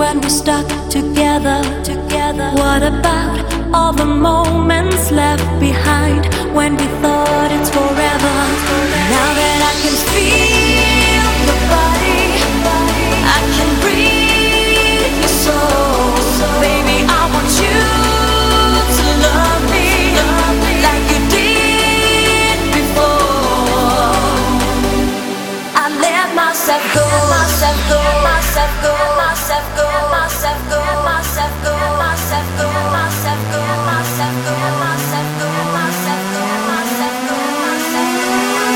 when we stuck together. What about all the moments left behind when we thought it's forever? Now that I can feel your body, I can breathe your soul. Baby, I want you to love me like you did before. I let myself go, myself go, myself go, myself go, myself go, myself go, myself go, myself go, myself go, myself go, myself go, myself go, myself go.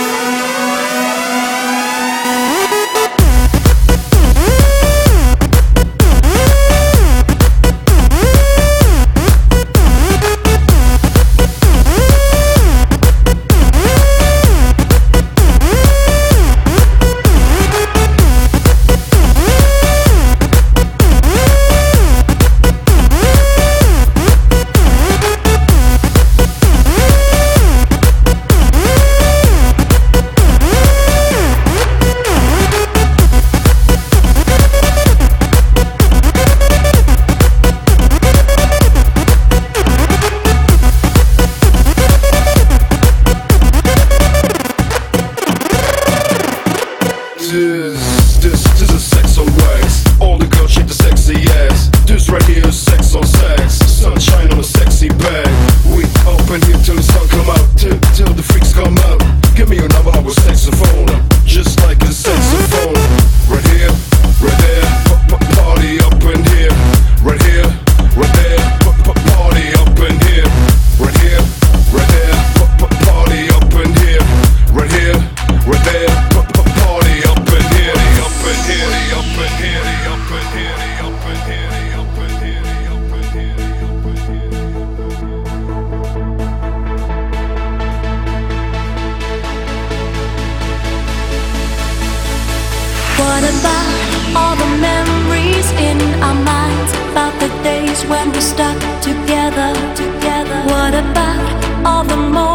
This is sex on wax. All the girls shake the sexy ass. This right here is sex on sex. Sunshine on a sexy bag. We open here till the sun come out, till the freaks come out. Give me another hour saxophone, just like a saxophone. Right here, right there, party up in here. Right here, right there, party up in here. Right here, right there, party up in here. Right here, right there, party up in here. Up in here, up in here, up in here, up in here, up in here, up in here, up in here. What about all the memories in our minds about the days when we stuck together? What about all the moments